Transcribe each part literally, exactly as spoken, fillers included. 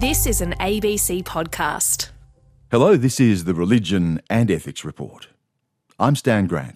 This is an A B C podcast. Hello, this is the Religion and Ethics Report. I'm Stan Grant.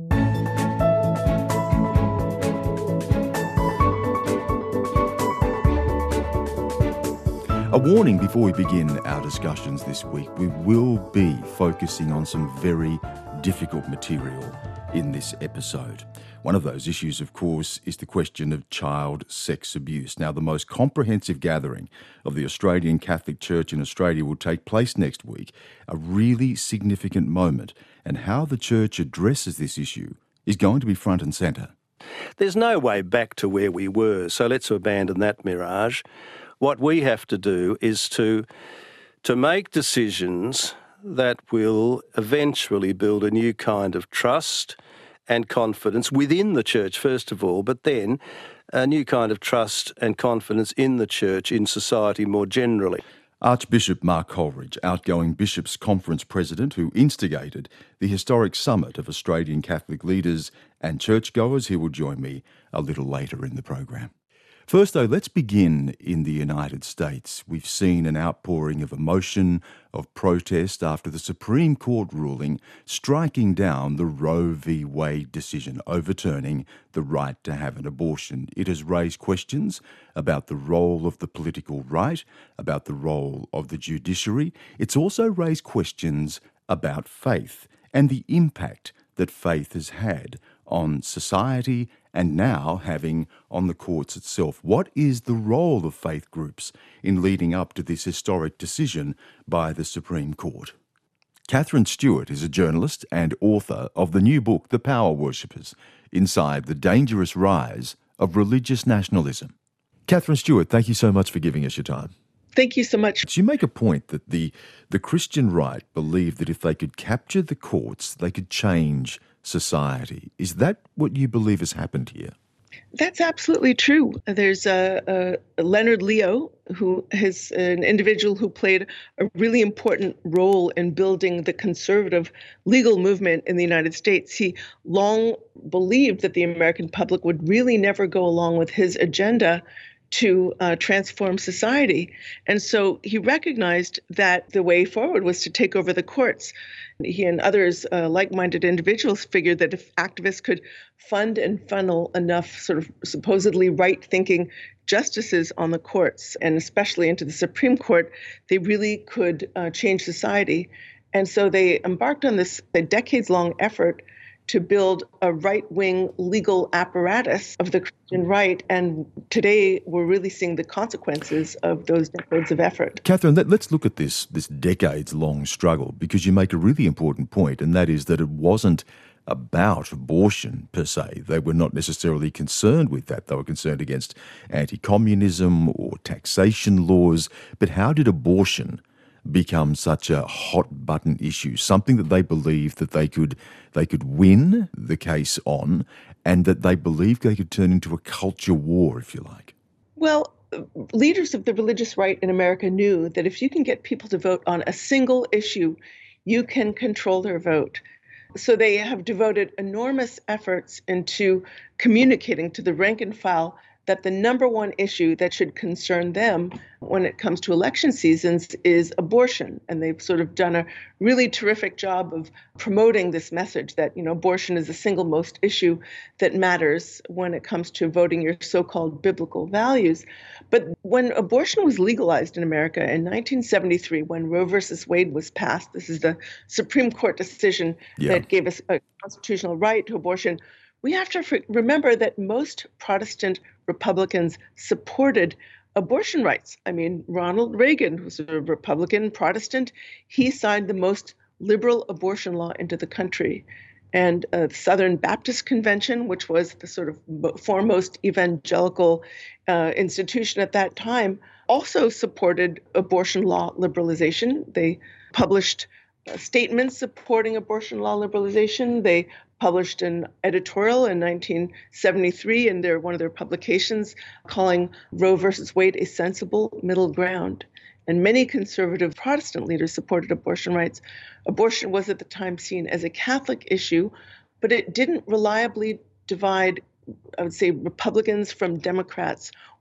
A warning before we begin our discussions this week. We will be focusing on some very difficult material in this episode. One of those issues, of course, is the question of child sex abuse. Now, the most comprehensive gathering of the Australian Catholic Church in Australia will take place next week, a really significant moment, and how the Church addresses this issue is going to be front and centre. There's no way back to where we were, so let's abandon that mirage. What we have to do is to, to make decisions that will eventually build a new kind of trust and confidence within the church, first of all, but then a new kind of trust and confidence in the church, in society more generally. Archbishop Mark Coleridge, outgoing Bishops' Conference President, who instigated the historic summit of Australian Catholic leaders and churchgoers, he will join me a little later in the program. First, though, let's begin in the United States. We've seen an outpouring of emotion, of protest after the Supreme Court ruling striking down the Roe v. Wade decision, overturning the right to have an abortion. It has raised questions about the role of the political right, about the role of the judiciary. It's also raised questions about faith and the impact that faith has had on society and now having on the courts itself. What is the role of faith groups in leading up to this historic decision by the Supreme Court? Catherine Stewart is a journalist and author of the new book, The Power Worshippers, Inside the Dangerous Rise of Religious Nationalism. Catherine Stewart, thank you so much for giving us your time. Thank you so much. You make a point that the, the Christian right believed that if they could capture the courts, they could change society. Is that what you believe has happened here? That's absolutely true. There's a, a Leonard Leo, who is an individual who played a really important role in building the conservative legal movement in the United States. He long believed that the American public would really never go along with his agenda to uh, transform society. And so he recognized that the way forward was to take over the courts. He and others, uh, like-minded individuals, figured that if activists could fund and funnel enough sort of supposedly right-thinking justices on the courts, and especially into the Supreme Court, they really could uh, change society. And so they embarked on this a decades-long effort to build a right-wing legal apparatus of the Christian right. And today we're really seeing the consequences of those decades of effort. Catherine, let, let's look at this, this decades-long struggle, because you make a really important point, and that is that it wasn't about abortion per se. They were not necessarily concerned with that. They were concerned against anti-communism or taxation laws. But how did abortion become such a hot button issue, something that they believed that they could they could win the case on, and that they believed they could turn into a culture war, if you like? Well, leaders of the religious right in America knew that if you can get people to vote on a single issue, you can control their vote. So they have devoted enormous efforts into communicating to the rank and file that the number one issue that should concern them when it comes to election seasons is abortion. And they've sort of done a really terrific job of promoting this message that, you know, abortion is the single most issue that matters when it comes to voting your so-called biblical values. But when abortion was legalized in America in nineteen seventy-three, when Roe versus Wade was passed, this is the Supreme Court decision yeah. that gave us a constitutional right to abortion. We have to remember that most Protestant Republicans supported abortion rights. I mean, Ronald Reagan, who's a Republican Protestant, he signed the most liberal abortion law into the country. And uh, the Southern Baptist Convention, which was the sort of foremost evangelical uh, institution at that time, also supported abortion law liberalization. They published uh, statements supporting abortion law liberalization. They published an editorial in nineteen seventy-three in their one of their publications calling Roe versus Wade a sensible middle ground. And many conservative Protestant leaders supported abortion rights. Abortion was at the time seen as a Catholic issue, but it didn't reliably divide, I would say, Republicans from Democrats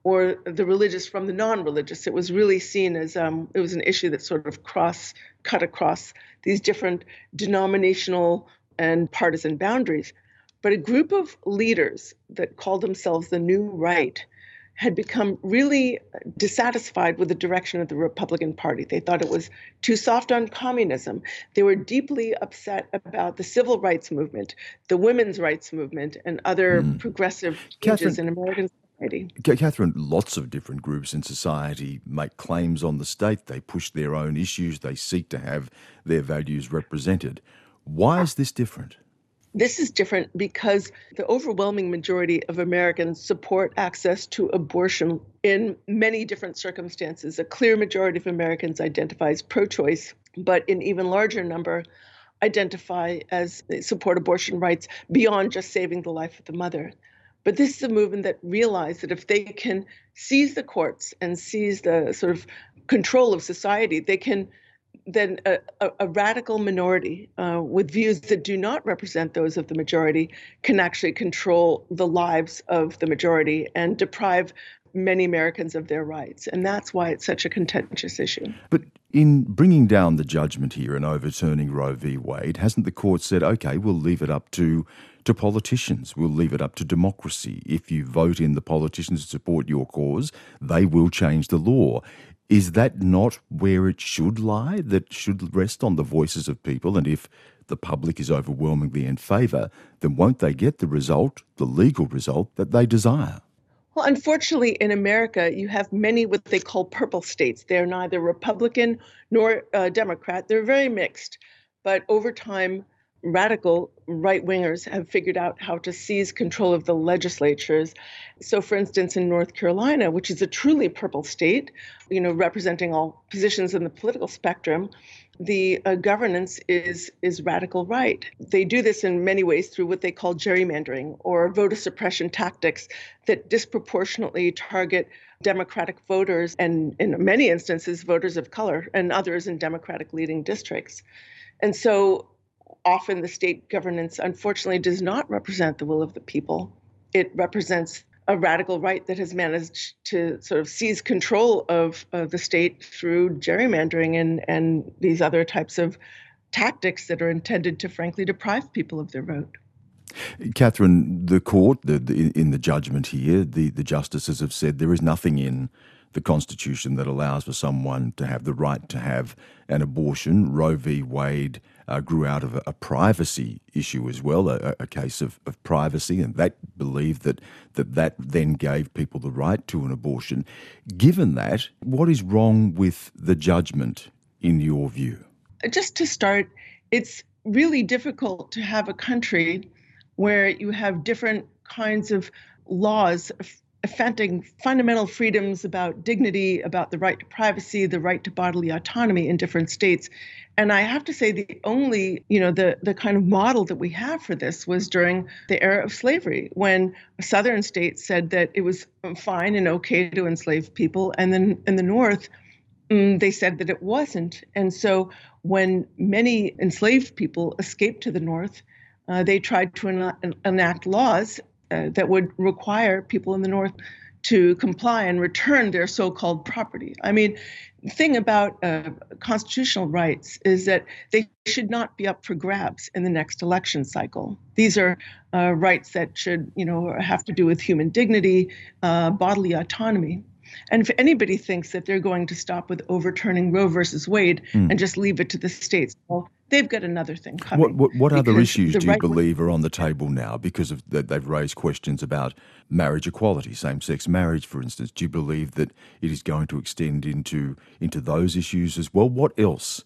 or the religious from the non-religious. It was really seen as um, it was an issue that sort of cross cut across these different denominational and partisan boundaries. But a group of leaders that called themselves the New Right had become really dissatisfied with the direction of the Republican Party. They thought it was too soft on communism. They were deeply upset about the civil rights movement, the women's rights movement, and other mm. progressive changes in American society. Catherine, lots of different groups in society make claims on the state. They push their own issues. They seek to have their values represented. Why is this different? This is different because the overwhelming majority of Americans support access to abortion in many different circumstances. A clear majority of Americans identify as pro-choice, but an even larger number identify as support abortion rights beyond just saving the life of the mother. But this is a movement that realized that if they can seize the courts and seize the sort of control of society, they can then a, a, a radical minority uh, with views that do not represent those of the majority can actually control the lives of the majority and deprive many Americans of their rights. And that's why it's such a contentious issue. But in bringing down the judgment here and overturning Roe v. Wade, hasn't the court said, OK, we'll leave it up to, to politicians, we'll leave it up to democracy. If you vote in the politicians to support your cause, they will change the law. Is that not where it should lie, that should rest on the voices of people? And if the public is overwhelmingly in favour, then won't they get the result, the legal result, that they desire? Well, unfortunately, in America, you have many what they call purple states. They're neither Republican nor uh, Democrat. They're very mixed. But over time, radical right-wingers have figured out how to seize control of the legislatures. So, for instance, in North Carolina, which is a truly purple state, you know, representing all positions in the political spectrum, the uh, governance is is radical right. They do this in many ways through what they call gerrymandering or voter suppression tactics that disproportionately target Democratic voters and, in many instances, voters of color and others in Democratic-leading districts. And so often the state governance, unfortunately, does not represent the will of the people. It represents a radical right that has managed to sort of seize control of uh, the state through gerrymandering and, and these other types of tactics that are intended to, frankly, deprive people of their vote. Catherine, the court, the, the, in the judgment here, the, the justices have said there is nothing in the Constitution that allows for someone to have the right to have an abortion. Roe v. Wade uh, grew out of a, a privacy issue as well, a, a case of, of privacy, and that believed that, that that then gave people the right to an abortion. Given that, what is wrong with the judgment in your view? Just to start, it's really difficult to have a country where you have different kinds of laws affecting fundamental freedoms about dignity, about the right to privacy, the right to bodily autonomy in different states. And I have to say the only, you know, the, the kind of model that we have for this was during the era of slavery, when southern states said that it was fine and okay to enslave people. And then in the North, um, they said that it wasn't. And so when many enslaved people escaped to the North, uh, they tried to en- enact laws Uh, that would require people in the North to comply and return their so-called property. I mean, the thing about uh, constitutional rights is that they should not be up for grabs in the next election cycle. These are uh, rights that should, you know, have to do with human dignity, uh, bodily autonomy. And if anybody thinks that they're going to stop with overturning Roe versus Wade mm. and just leave it to the states, well, they've got another thing coming. What, what, what other issues do you right believe are on the table now? Because of the, they've raised questions about marriage equality, same-sex marriage, for instance. Do you believe that it is going to extend into into those issues as well? What else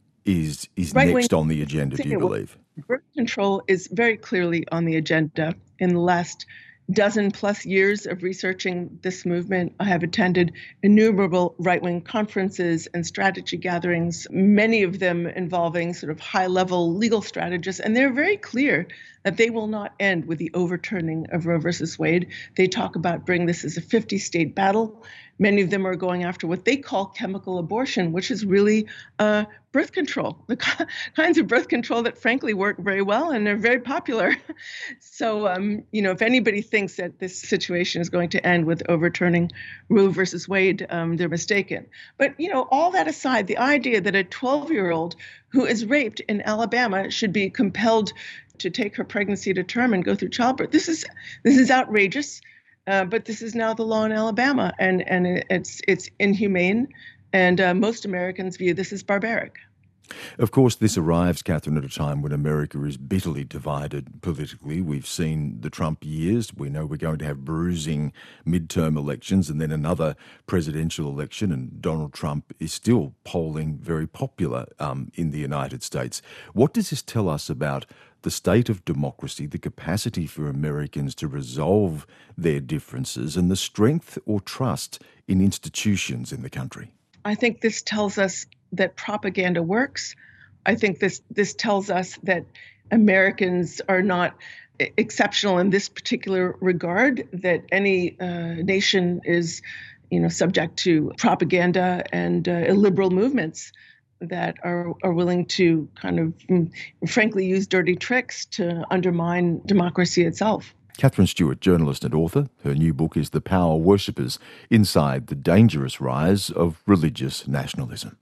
is is right next on the agenda, do you believe? Birth control is very clearly on the agenda. In the last dozen plus years of researching this movement, I have attended innumerable right-wing conferences and strategy gatherings, many of them involving sort of high-level legal strategists, and they're very clear that they will not end with the overturning of Roe versus Wade. They talk about bringing this as a fifty-state battle. Many of them are going after what they call chemical abortion, which is really uh, birth control, the kinds of birth control that frankly work very well and are very popular. So, um, you know, if anybody thinks that this situation is going to end with overturning Roe versus Wade, um, they're mistaken. But, you know, all that aside, the idea that a twelve-year-old who is raped in Alabama should be compelled to take her pregnancy to term and go through childbirth, this is this is outrageous. Uh, but this is now the law in Alabama, and, and it's it's inhumane, and uh, most Americans view this as barbaric. Of course, this arrives, Catherine, at a time when America is bitterly divided politically. We've seen the Trump years. We know we're going to have bruising midterm elections and then another presidential election, and Donald Trump is still polling very popular um, in the United States. What does this tell us about the state of democracy, the capacity for Americans to resolve their differences, and the strength or trust in institutions in the country? I think this tells us that propaganda works. I think this this tells us that Americans are not exceptional in this particular regard, that any uh, nation is, you know, subject to propaganda and uh, illiberal movements that are, are willing to kind of, mm, frankly, use dirty tricks to undermine democracy itself. Catherine Stewart, journalist and author. Her new book is The Power Worshippers: Inside the Dangerous Rise of Religious Nationalism.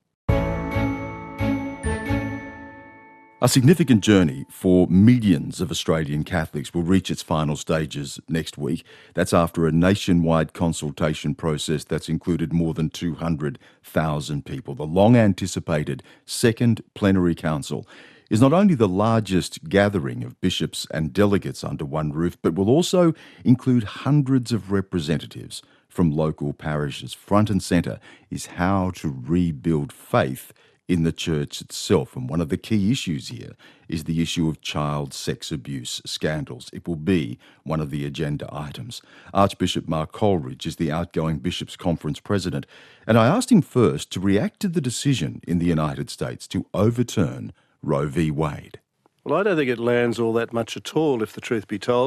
A significant journey for millions of Australian Catholics will reach its final stages next week. That's after a nationwide consultation process that's included more than two hundred thousand people. The long-anticipated Second Plenary Council is not only the largest gathering of bishops and delegates under one roof, but will also include hundreds of representatives from local parishes. Front and centre is how to rebuild faith in the church itself. And one of the key issues here is the issue of child sex abuse scandals. It will be one of the agenda items. Archbishop Mark Coleridge is the outgoing Bishops' Conference president, and I asked him first to react to the decision in the United States to overturn Roe v. Wade. Well, I don't think it lands all that much at all, if the truth be told,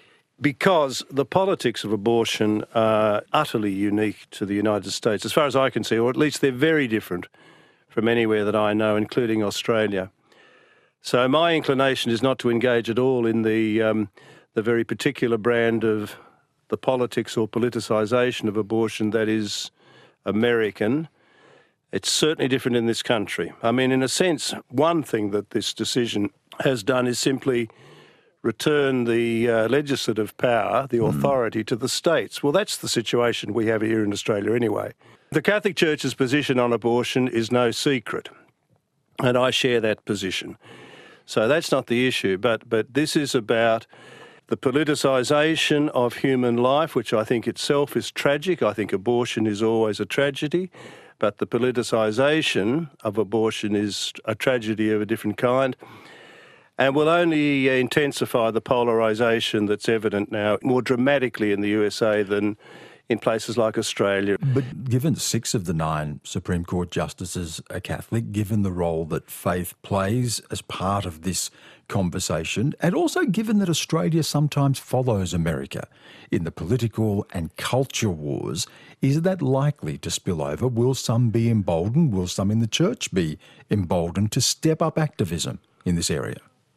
because the politics of abortion are utterly unique to the United States, as far as I can see, or at least they're very different from anywhere that I know, including Australia. So my inclination is not to engage at all in the um, the very particular brand of the politics or politicisation of abortion that is American. It's certainly different in this country. I mean, in a sense, one thing that this decision has done is simply return the uh, legislative power, the authority, mm. to the states. Well, that's the situation we have here in Australia anyway. The Catholic Church's position on abortion is no secret, and I share that position. So that's not the issue, but but this is about the politicisation of human life, which I think itself is tragic. I think abortion is always a tragedy, but the politicisation of abortion is a tragedy of a different kind, and will only intensify the polarisation that's evident now more dramatically in the U S A than in places like Australia. But given six of the nine Supreme Court justices are Catholic, given the role that faith plays as part of this conversation, and also given that Australia sometimes follows America in the political and culture wars, is that likely to spill over? Will some be emboldened? Will some in the church be emboldened to step up activism in this area?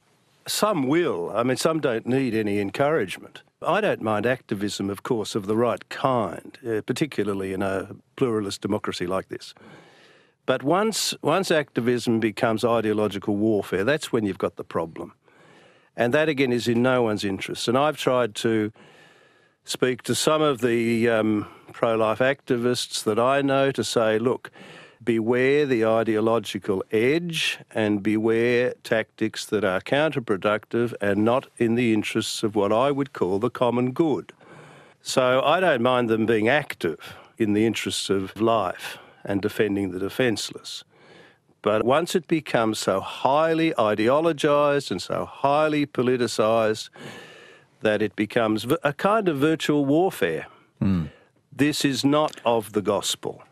Some will. I mean, some don't need any encouragement. I don't mind activism, of course, of the right kind, uh, particularly in a pluralist democracy like this. But once once activism becomes ideological warfare, that's when you've got the problem. And that, again, is in no one's interest. And I've tried to speak to some of the um, pro-life activists that I know to say, look, beware the ideological edge and beware tactics that are counterproductive and not in the interests of what I would call the common good. So I don't mind them being active in the interests of life and defending the defenceless. But once it becomes so highly ideologised and so highly politicised that it becomes a kind of virtual warfare, mm. this is not of the gospel.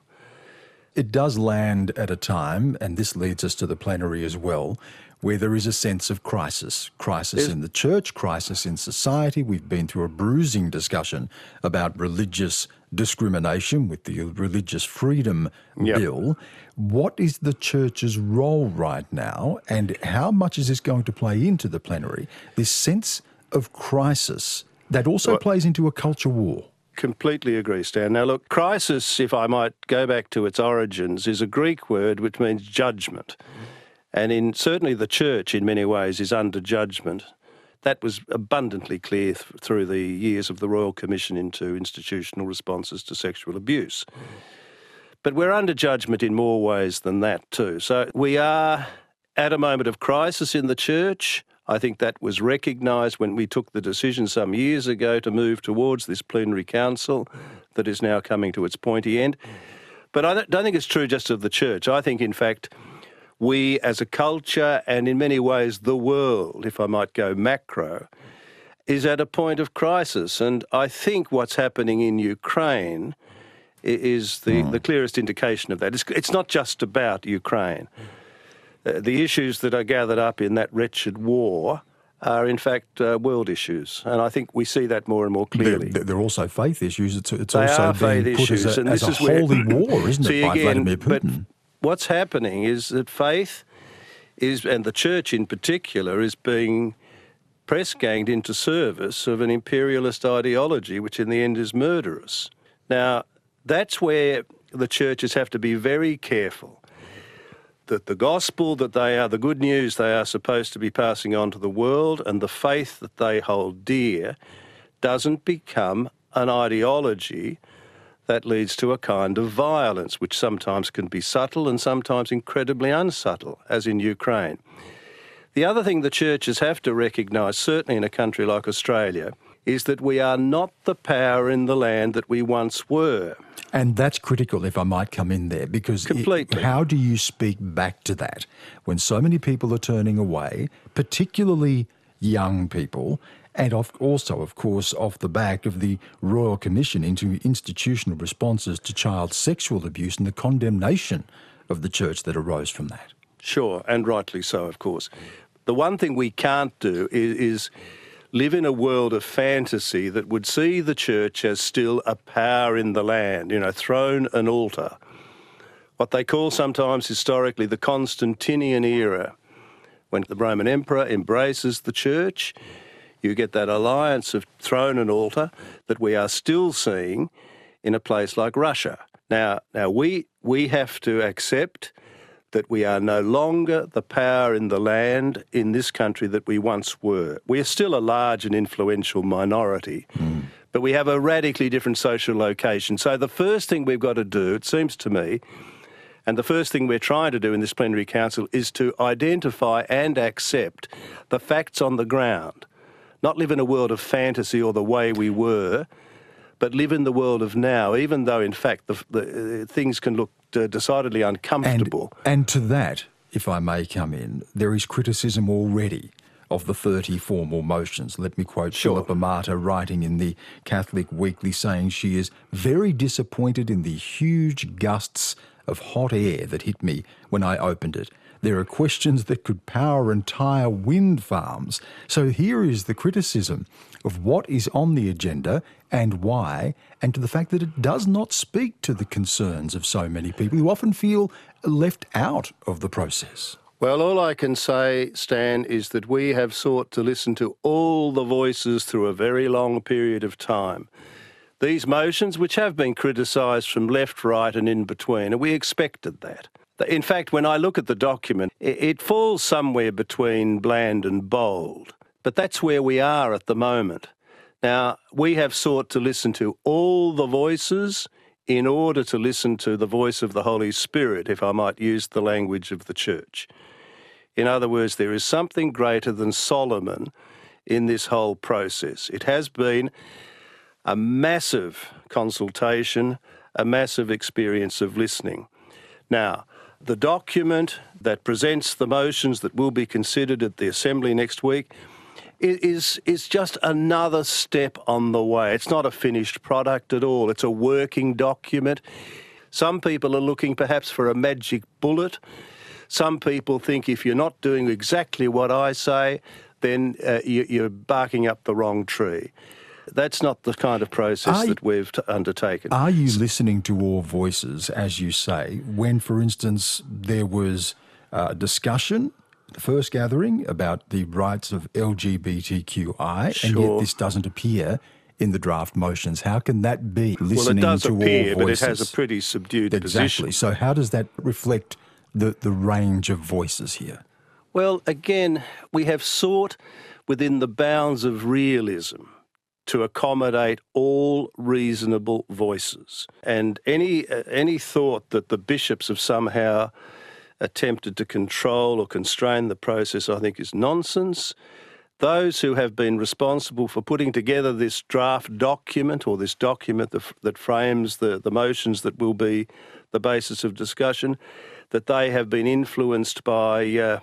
It does land at a time, and this leads us to the plenary as well, where there is a sense of crisis. Crisis in the church, crisis in society. We've been through a bruising discussion about religious discrimination with the Religious Freedom Yep. Bill. What is the church's role right now, and how much is this going to play into the plenary, this sense of crisis that also Well, plays into a culture war? Completely agree, Stan. Now, look, crisis, if I might go back to its origins, is a Greek word which means judgment. And in certainly the church, in many ways, is under judgment. That was abundantly clear th- through the years of the Royal Commission into institutional responses to sexual abuse. But we're under judgment in more ways than that too. So we are at a moment of crisis in the church. I think that was recognised when we took the decision some years ago to move towards this plenary council that is now coming to its pointy end. But I don't, don't think it's true just of the church. I think, in fact, we as a culture, and in many ways the world, if I might go macro, is at a point of crisis. And I think what's happening in Ukraine i- is the, Mm. the clearest indication of that. It's, it's not just about Ukraine. Uh, the issues that are gathered up in that wretched war are in fact uh, world issues. And I think we see that more and more clearly. They're, they're also faith issues. It's, it's They also are faith being put issues, as a, and as this a is where- holy war, isn't See, it, by again, Vladimir but Putin? what's happening is that faith is, and the church in particular, is being press-ganged into service of an imperialist ideology, which in the end is murderous. Now, that's where the churches have to be very careful that the gospel that they are, the good news they are supposed to be passing on to the world, and the faith that they hold dear doesn't become an ideology that leads to a kind of violence, which sometimes can be subtle and sometimes incredibly unsubtle, as in Ukraine. The other thing the churches have to recognise, certainly in a country like Australia, is that we are not the power in the land that we once were. And that's critical, if I might come in there, because it- Completely. how do you speak back to that when so many people are turning away, particularly young people, and of, also, of course, off the back of the Royal Commission into institutional responses to child sexual abuse and the condemnation of the church that arose from that? Sure, and rightly so, of course. The one thing we can't do is, is live in a world of fantasy that would see the church as still a power in the land, you know, throne and altar. What they call sometimes historically the Constantinian era, when the Roman emperor embraces the church, you get that alliance of throne and altar that we are still seeing in a place like Russia. Now, now we we have to accept that we are no longer the power in the land in this country that we once were. We are still a large and influential minority, mm. but we have a radically different social location. So the first thing we've got to do, it seems to me, and the first thing we're trying to do in this plenary council is to identify and accept the facts on the ground, not live in a world of fantasy or the way we were, but live in the world of now, even though, in fact, the, the uh, things can look uh, decidedly uncomfortable. And, and to that, if I may come in, there is criticism already of the thirty formal motions. Let me quote Sure. Philippa Marta writing in the Catholic Weekly saying she is very disappointed in the huge gusts of hot air that hit me when I opened it. There are questions that could power entire wind farms. So here is the criticism of what is on the agenda and why, and to the fact that it does not speak to the concerns of so many people who often feel left out of the process. Well, all I can say, Stan, is that we have sought to listen to all the voices through a very long period of time. These motions, which have been criticised from left, right and in between, and we expected that. In fact, when I look at the document, it falls somewhere between bland and bold. But that's where we are at the moment. Now, we have sought to listen to all the voices in order to listen to the voice of the Holy Spirit, if I might use the language of the church. In other words, there is something greater than Solomon in this whole process. It has been a massive consultation, a massive experience of listening. Now, the document that presents the motions that will be considered at the Assembly next week is, is just another step on the way. It's not a finished product at all. It's a working document. Some people are looking perhaps for a magic bullet. Some people think if you're not doing exactly what I say, then uh, you, you're barking up the wrong tree. That's not the kind of process Are that we've t- undertaken. Are you listening to all voices, as you say, when, for instance, there was a discussion, the first gathering, about the rights of L G B T Q I, Sure. and yet this doesn't appear in the draft motions? How can that be listening well, it does to appear, all but it voices? has a pretty subdued Exactly. position. So how does that reflect the, the range of voices here? Well, again, we have sought within the bounds of realism to accommodate all reasonable voices. And any uh, any thought that the bishops have somehow attempted to control or constrain the process, I think, is nonsense. Those who have been responsible for putting together this draft document, or this document that, that frames the, the motions that will be the basis of discussion, that they have been influenced by uh,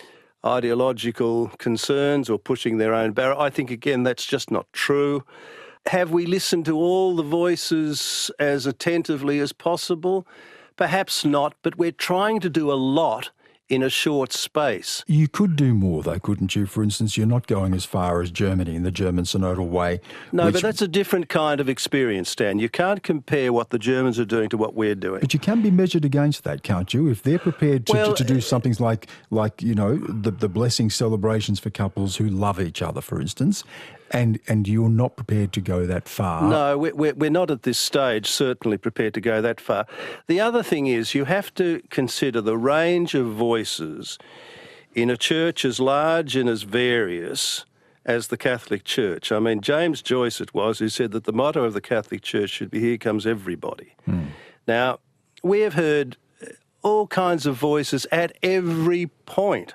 ideological concerns or pushing their own barrow. I think, again, that's just not true. Have we listened to all the voices as attentively as possible? Perhaps not, but we're trying to do a lot in a short space. You could do more, though, couldn't you? For instance, you're not going as far as Germany in the German synodal way. No, which... but that's a different kind of experience, Stan. You can't compare what the Germans are doing to what we're doing. But you can be measured against that, can't you? If they're prepared to, well, to, to do something like, like you know, the, the blessing celebrations for couples who love each other, for instance, and and you're not prepared to go that far. No, we're, we're not at this stage certainly prepared to go that far. The other thing is you have to consider the range of voices in a church as large and as various as the Catholic Church. I mean, James Joyce it was who said that the motto of the Catholic Church should be, "Here comes everybody." Hmm. Now, we have heard all kinds of voices at every point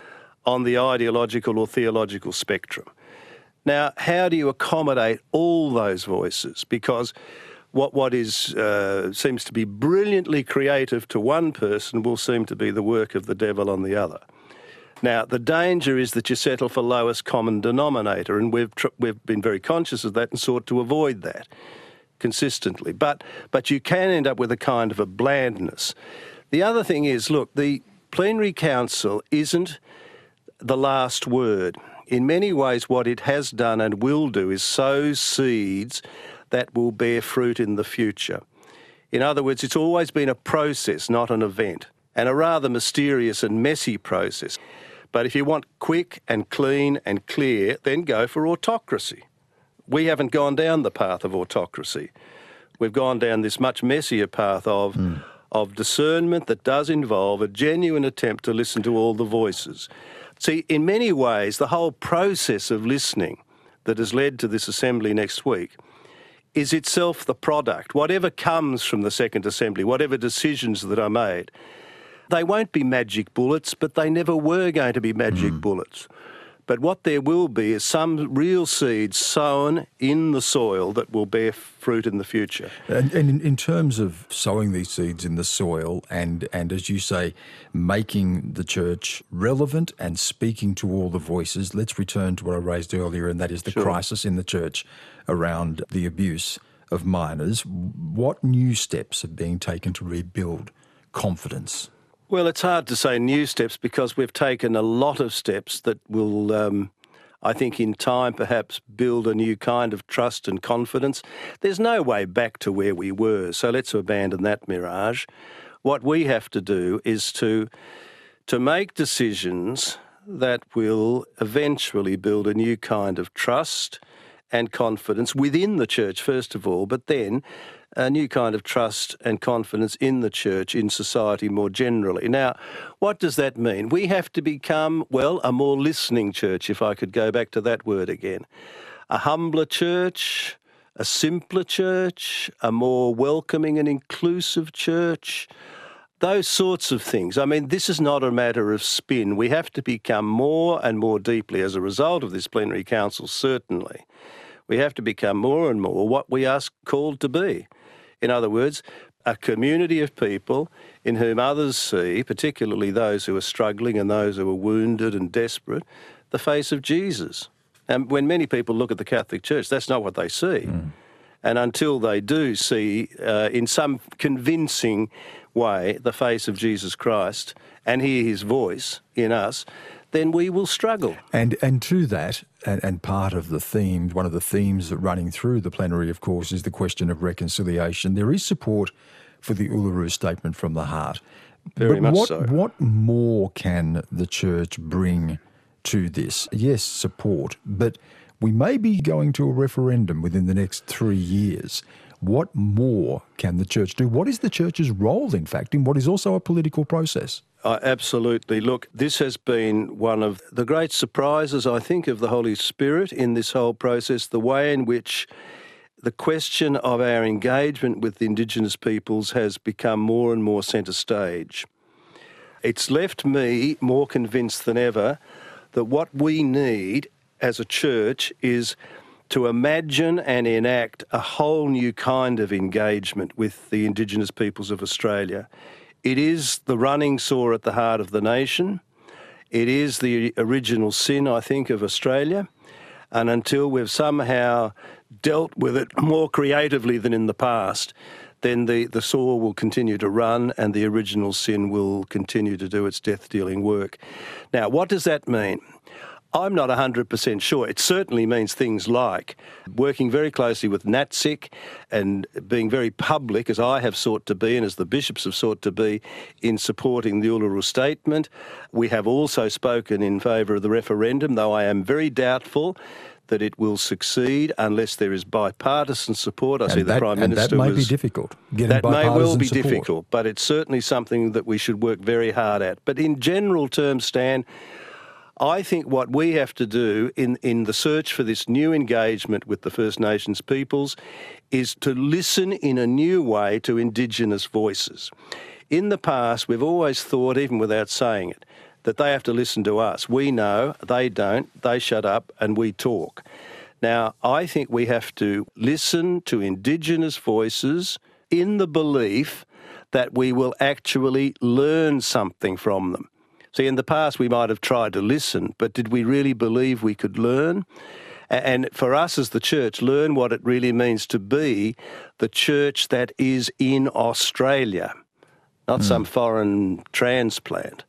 on the ideological or theological spectrum. Now, how do you accommodate all those voices? Because what what is uh, seems to be brilliantly creative to one person will seem to be the work of the devil on the other. Now, the danger is that you settle for lowest common denominator, and we've tr- we've been very conscious of that and sought to avoid that consistently. But but you can end up with a kind of a blandness. The other thing is, look, the plenary council isn't the last word. In many ways, what it has done and will do is sow seeds that will bear fruit in the future. In other words, it's always been a process, not an event, and a rather mysterious and messy process. But if you want quick and clean and clear, then go for autocracy. We haven't gone down the path of autocracy. We've gone down this much messier path of, mm. of discernment that does involve a genuine attempt to listen to all the voices. See, in many ways, the whole process of listening that has led to this assembly next week is itself the product. Whatever comes from the Second Assembly, whatever decisions that are made, they won't be magic bullets, but they never were going to be magic mm. bullets. But what there will be is some real seeds sown in the soil that will bear fruit in the future. And, and in, in terms of sowing these seeds in the soil and, and, as you say, making the church relevant and speaking to all the voices, let's return to what I raised earlier, and that is the sure. crisis in the church around the abuse of minors. What new steps are being taken to rebuild confidence? Well, it's hard to say new steps because we've taken a lot of steps that will, um, I think, in time perhaps build a new kind of trust and confidence. There's no way back to where we were, so let's abandon that mirage. What we have to do is to, to make decisions that will eventually build a new kind of trust and confidence within the church, first of all, but then a new kind of trust and confidence in the church, in society more generally. Now, what does that mean? We have to become, well, a more listening church, if I could go back to that word again. A humbler church, a simpler church, a more welcoming and inclusive church, those sorts of things. I mean, this is not a matter of spin. We have to become more and more deeply, as a result of this plenary council, certainly, we have to become more and more what we are called to be. In other words, a community of people in whom others see, particularly those who are struggling and those who are wounded and desperate, the face of Jesus. And when many people look at the Catholic Church, that's not what they see. Mm. And until they do see, uh, in some convincing way, the face of Jesus Christ and hear his voice in us, then we will struggle. And and to that, and, and part of the theme, one of the themes that running through the plenary, of course, is the question of reconciliation. There is support for the Uluru Statement from the Heart. Very but much what, so. What more can the church bring to this? Yes, support, but we may be going to a referendum within the next three years. What more can the church do? What is the church's role, in fact, in what is also a political process? Uh, absolutely. Look, this has been one of the great surprises, I think, of the Holy Spirit in this whole process, the way in which the question of our engagement with the Indigenous peoples has become more and more centre stage. It's left me more convinced than ever that what we need as a church is to imagine and enact a whole new kind of engagement with the Indigenous peoples of Australia. It is the running sore at the heart of the nation. It is the original sin, I think, of Australia. And until we've somehow dealt with it more creatively than in the past, then the, the sore will continue to run and the original sin will continue to do its death-dealing work. Now, what does that mean? I'm not one hundred percent sure. It certainly means things like working very closely with NATSIC and being very public, as I have sought to be and as the bishops have sought to be, in supporting the Uluru Statement. We have also spoken in favour of the referendum, though I am very doubtful that it will succeed unless there is bipartisan support. I and see that, the Prime and Minister that may was, be difficult. Getting that may well be support. difficult, but it's certainly something that we should work very hard at. But in general terms, Stan, I think what we have to do in, in the search for this new engagement with the First Nations peoples is to listen in a new way to Indigenous voices. In the past, we've always thought, even without saying it, that they have to listen to us. We know, they don't, they shut up and we talk. Now, I think we have to listen to Indigenous voices in the belief that we will actually learn something from them. See, in the past we might have tried to listen, but did we really believe we could learn? And for us as the church, learn what it really means to be the church that is in Australia, not mm. some foreign transplant.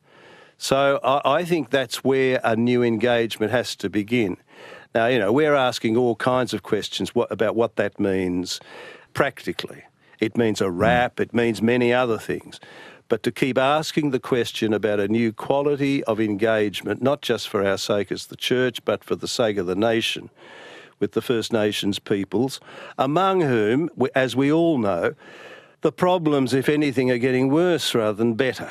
So I, I think that's where a new engagement has to begin. Now, you know, we're asking all kinds of questions what, about what that means practically. It means a wrap, mm. it means many other things. But to keep asking the question about a new quality of engagement, not just for our sake as the church, but for the sake of the nation, with the First Nations peoples, among whom, as we all know, the problems, if anything, are getting worse rather than better.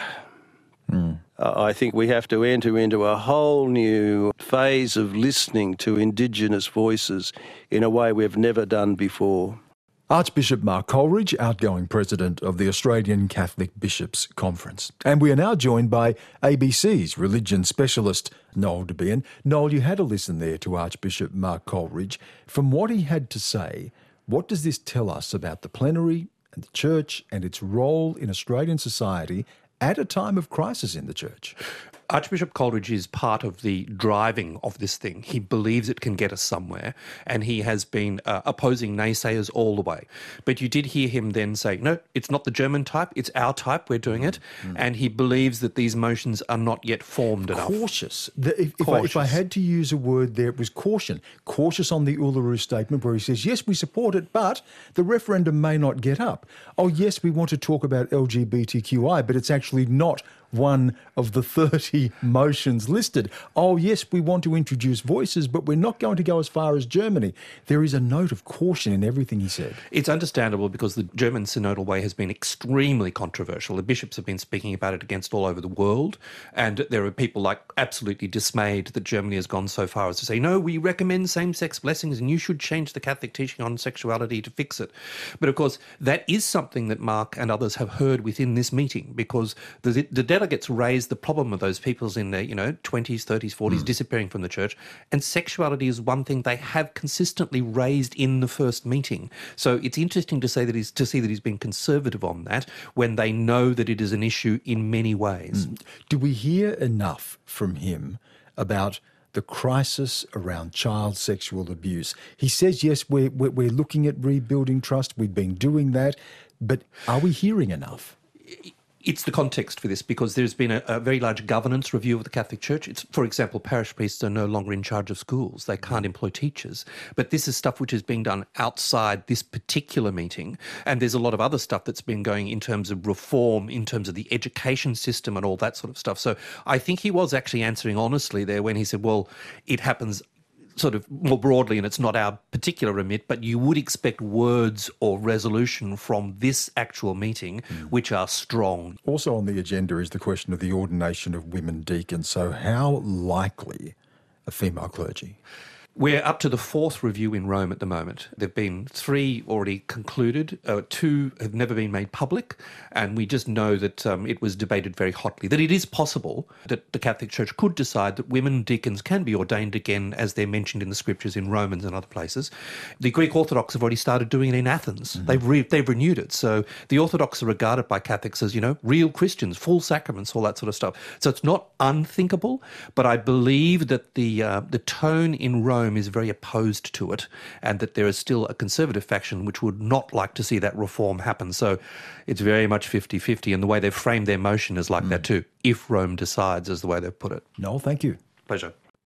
Mm. Uh, I think we have to enter into a whole new phase of listening to Indigenous voices in a way we've never done before. Archbishop Mark Coleridge, outgoing president of the Australian Catholic Bishops' Conference. And we are now joined by A B C's religion specialist, Noel Debien. Noel, you had a listen there to Archbishop Mark Coleridge. From what he had to say, what does this tell us about the plenary and the church and its role in Australian society at a time of crisis in the church? Archbishop Coleridge is part of the driving of this thing. He believes it can get us somewhere, and he has been uh, opposing naysayers all the way. But you did hear him then say, no, it's not the German type, it's our type, we're doing it. Mm. And he believes that these motions are not yet formed enough. Cautious. The, if, if, Cautious. I, if I had to use a word there, it was caution. Cautious on the Uluru Statement where he says, yes, we support it, but the referendum may not get up. Oh, yes, we want to talk about L G B T Q I, but it's actually not one of the thirty motions listed. Oh, yes, we want to introduce voices, but we're not going to go as far as Germany. There is a note of caution in everything he said. It's understandable because the German synodal way has been extremely controversial. The bishops have been speaking about it against all over the world, and there are people like absolutely dismayed that Germany has gone so far as to say, no, we recommend same-sex blessings and you should change the Catholic teaching on sexuality to fix it. But of course, that is something that Mark and others have heard within this meeting, because the, the delegates raised the problem of those peoples in their, you know, twenties, thirties, forties mm. disappearing from the church. And sexuality is one thing they have consistently raised in the first meeting. So it's interesting to say that he's to see that he's been conservative on that when they know that it is an issue in many ways. Mm. Do we hear enough from him about the crisis around child sexual abuse? He says, yes, we're, we're, we're looking at rebuilding trust. We've been doing that. But are we hearing enough? It's the context for this because there's been a, a very large governance review of the Catholic Church. It's, for example, parish priests are no longer in charge of schools. They can't employ teachers. But this is stuff which is being done outside this particular meeting. And there's a lot of other stuff that's been going in terms of reform, in terms of the education system and all that sort of stuff. So I think he was actually answering honestly there when he said, well, it happens sort of more broadly, and it's not our particular remit, but you would expect words or resolution from this actual meeting mm. which are strong. Also on the agenda is the question of the ordination of women deacons. So how likely a female clergy? We're up to the fourth review in Rome at the moment. There have been three already concluded, uh, two have never been made public, and we just know that um, it was debated very hotly, that it is possible that the Catholic Church could decide that women deacons can be ordained again as they're mentioned in the scriptures in Romans and other places. The Greek Orthodox have already started doing it in Athens. Mm-hmm. They've, re- they've renewed it. So the Orthodox are regarded by Catholics as, you know, real Christians, full sacraments, all that sort of stuff. So it's not unthinkable, but I believe that the uh, the tone in Rome is very opposed to it, and that there is still a conservative faction which would not like to see that reform happen. So it's very much fifty-fifty, and the way they've framed their motion is like mm. that too, if Rome decides, is the way they've put it. Noel, thank you. Pleasure.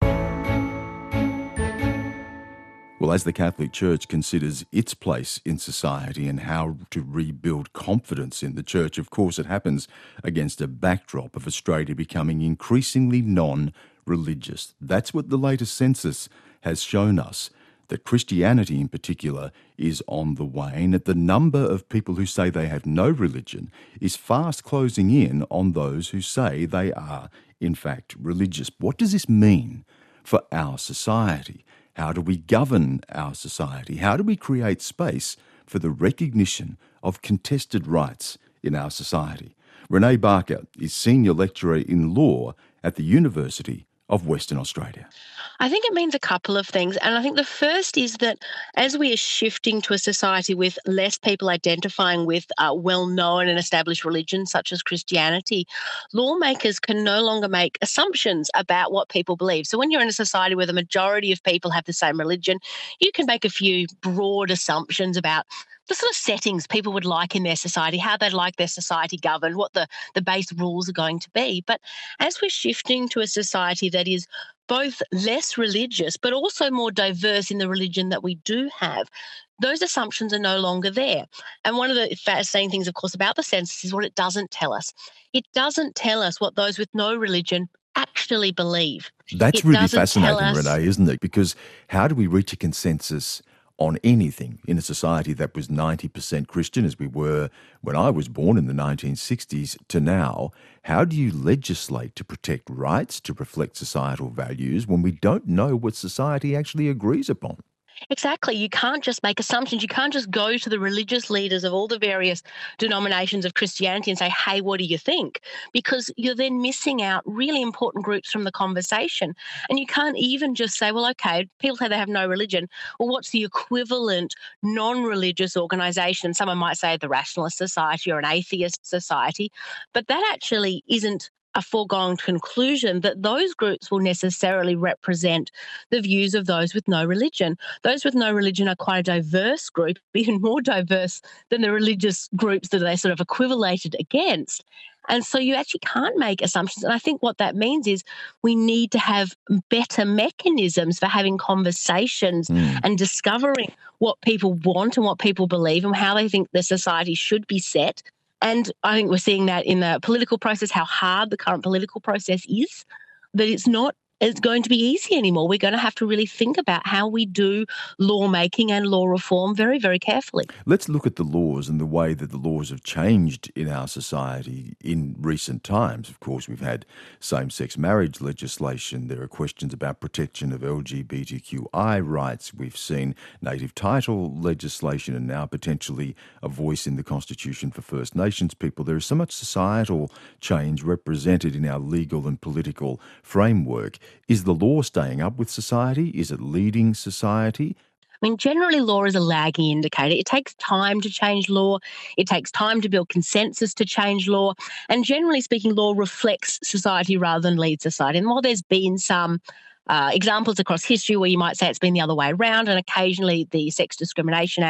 Well, as the Catholic Church considers its place in society and how to rebuild confidence in the Church, of course it happens against a backdrop of Australia becoming increasingly non-religious. That's what the latest census has shown us, that Christianity in particular is on the wane, that the number of people who say they have no religion is fast closing in on those who say they are, in fact, religious. What does this mean for our society? How do we govern our society? How do we create space for the recognition of contested rights in our society? Renee Barker is Senior Lecturer in Law at the University of Western Australia. I think it means a couple of things. And I think the first is that as we are shifting to a society with less people identifying with uh, well-known and established religions such as Christianity, lawmakers can no longer make assumptions about what people believe. So when you're in a society where the majority of people have the same religion, you can make a few broad assumptions about the sort of settings people would like in their society, how they'd like their society governed, what the, the base rules are going to be. But as we're shifting to a society that is both less religious but also more diverse in the religion that we do have, those assumptions are no longer there. And one of the fascinating things, of course, about the census is what it doesn't tell us. It doesn't tell us what those with no religion actually believe. That's it really fascinating, us... Renee, isn't it? Because how do we reach a consensus on anything in a society that was ninety percent Christian, as we were when I was born in the nineteen sixties, to now? How do you legislate to protect rights, to reflect societal values, when we don't know what society actually agrees upon? Exactly. You can't just make assumptions. You can't just go to the religious leaders of all the various denominations of Christianity and say, hey, what do you think? Because you're then missing out really important groups from the conversation. And you can't even just say, well, okay, people say they have no religion. Well, what's the equivalent non-religious organisation? Someone might say the Rationalist Society or an Atheist Society, but that actually isn't a foregone conclusion that those groups will necessarily represent the views of those with no religion. Those with no religion are quite a diverse group, even more diverse than the religious groups that they sort of equivalated against. And so you actually can't make assumptions. And I think what that means is we need to have better mechanisms for having conversations mm. and discovering what people want and what people believe and how they think the society should be set. And I think we're seeing that in the political process, how hard the current political process is, that it's not it's going to be easy anymore. We're going to have to really think about how we do lawmaking and law reform very, very carefully. Let's look at the laws and the way that the laws have changed in our society in recent times. Of course, we've had same-sex marriage legislation. There are questions about protection of L G B T Q I rights. We've seen native title legislation and now potentially a voice in the Constitution for First Nations people. There is so much societal change represented in our legal and political framework. Is the law staying up with society? Is it leading society? I mean, generally law is a lagging indicator. It takes time to change law. It takes time to build consensus to change law. And generally speaking, law reflects society rather than lead society. And while there's been some uh, examples across history where you might say it's been the other way around, and occasionally the Sex Discrimination Act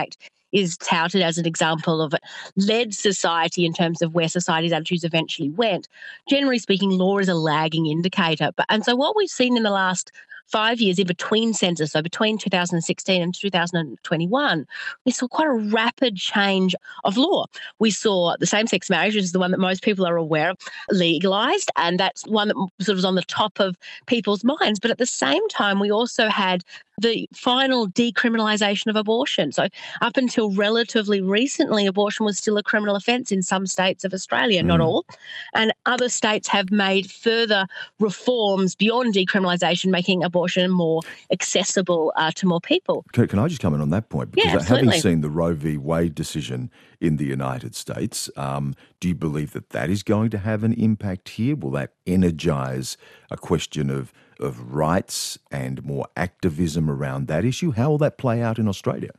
is touted as an example of a led society in terms of where society's attitudes eventually went. Generally speaking, law is a lagging indicator. But and so what we've seen in the last five years in between census, so between two thousand sixteen and two thousand twenty-one, we saw quite a rapid change of law. We saw the same-sex marriage, which is the one that most people are aware of, legalised, and that's one that sort of was on the top of people's minds. But at the same time, we also had the final decriminalisation of abortion. So up until relatively recently, abortion was still a criminal offence in some states of Australia, mm. not all. And other states have made further reforms beyond decriminalisation, making abortion more accessible uh, to more people. Can, can I just comment on that point? Because yeah, absolutely. Having seen the Roe v. Wade decision in the United States, um, do you believe that that is going to have an impact here? Will that energise a question of of rights and more activism around that issue? How will that play out in Australia?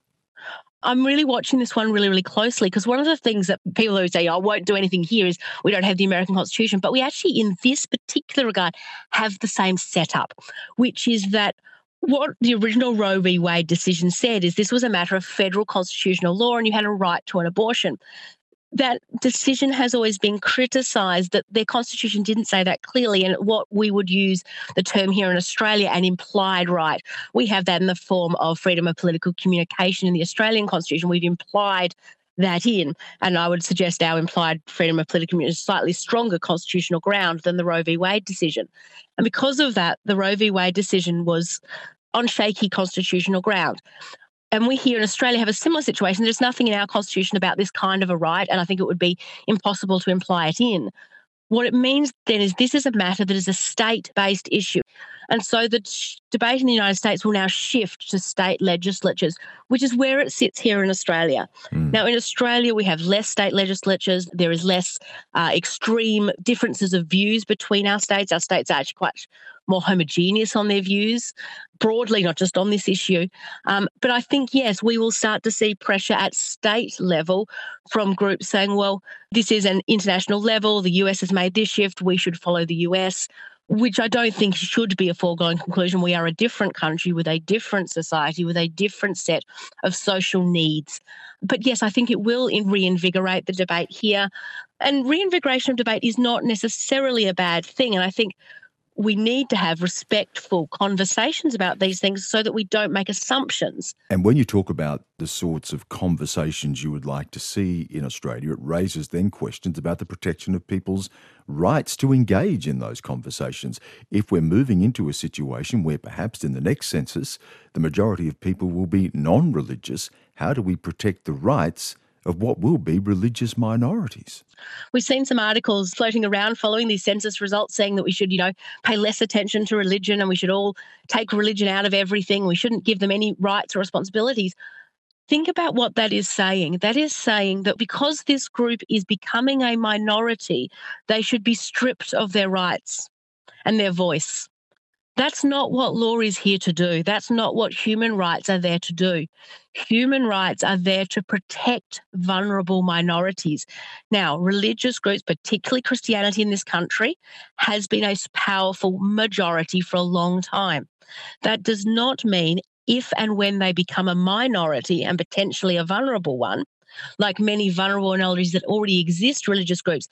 I'm really watching this one really, really closely, because one of the things that people who say, oh, I won't do anything here, is we don't have the American Constitution. But we actually, in this particular regard, have the same setup, which is that what the original Roe v. Wade decision said is this was a matter of federal constitutional law and you had a right to an abortion. That decision has always been criticised, that their constitution didn't say that clearly, and what we would use the term here in Australia, an implied right. We have that in the form of freedom of political communication in the Australian constitution. We've implied that in, and I would suggest our implied freedom of political communication is slightly stronger constitutional ground than the Roe v. Wade decision. And because of that, the Roe v. Wade decision was on shaky constitutional ground. And we here in Australia have a similar situation. There's nothing in our constitution about this kind of a right, and I think it would be impossible to imply it in. What it means then is this is a matter that is a state-based issue. And so the debate in the United States will now shift to state legislatures, which is where it sits here in Australia. Mm. Now, in Australia, we have less state legislatures. There is less uh, extreme differences of views between our states. Our states are actually quite more homogeneous on their views, broadly, not just on this issue. Um, but I think, yes, we will start to see pressure at state level from groups saying, well, this is an international level. The U S has made this shift. We should follow the U S, which I don't think should be a foregone conclusion. We are a different country with a different society, with a different set of social needs. But yes, I think it will reinvigorate the debate here. And reinvigoration of debate is not necessarily a bad thing. And I think we need to have respectful conversations about these things so that we don't make assumptions. And when you talk about the sorts of conversations you would like to see in Australia, it raises then questions about the protection of people's rights to engage in those conversations. If we're moving into a situation where perhaps in the next census the majority of people will be non-religious, how do we protect the rights of what will be religious minorities? We've seen some articles floating around following these census results saying that we should, you know, pay less attention to religion and we should all take religion out of everything. We shouldn't give them any rights or responsibilities. Think about what that is saying. That is saying that because this group is becoming a minority, they should be stripped of their rights and their voice. That's not what law is here to do. That's not what human rights are there to do. Human rights are there to protect vulnerable minorities. Now, religious groups, particularly Christianity in this country, has been a powerful majority for a long time. That does not mean if and when they become a minority and potentially a vulnerable one, like many vulnerable minorities that already exist, religious groups,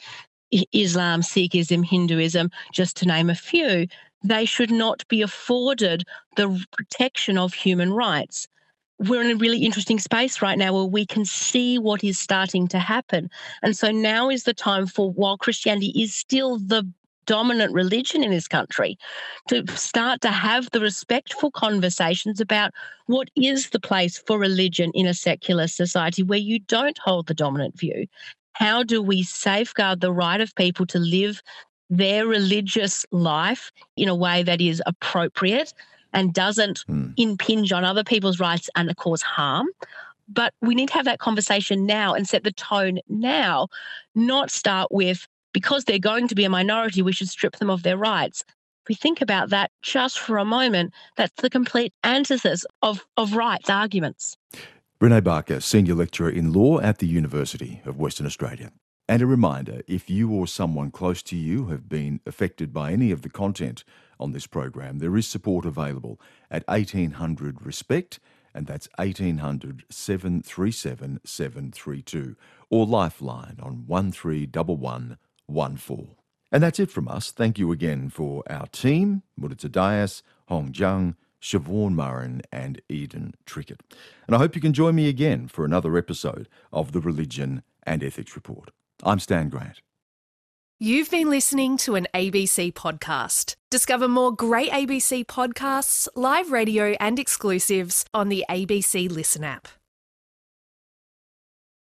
Islam, Sikhism, Hinduism, just to name a few, they should not be afforded the protection of human rights. We're in a really interesting space right now where we can see what is starting to happen. And so now is the time for, while Christianity is still the dominant religion in this country, to start to have the respectful conversations about what is the place for religion in a secular society where you don't hold the dominant view. How do we safeguard the right of people to live their religious life in a way that is appropriate and doesn't mm. impinge on other people's rights and cause harm? But we need to have that conversation now and set the tone now, not start with, because they're going to be a minority, we should strip them of their rights. If we think about that just for a moment, that's the complete antithesis of, of rights arguments. Renee Barker, Senior Lecturer in Law at the University of Western Australia. And a reminder, if you or someone close to you have been affected by any of the content on this program, there is support available at eighteen hundred RESPECT and that's eighteen hundred, seven three seven, seven three two, or Lifeline on one three one one one four. And that's it from us. Thank you again for our team, Murata Dias, Hong Zhang, Siobhan Murrin and Eden Trickett. And I hope you can join me again for another episode of the Religion and Ethics Report. I'm Stan Grant. You've been listening to an A B C podcast. Discover more great A B C podcasts, live radio and exclusives on the A B C Listen app.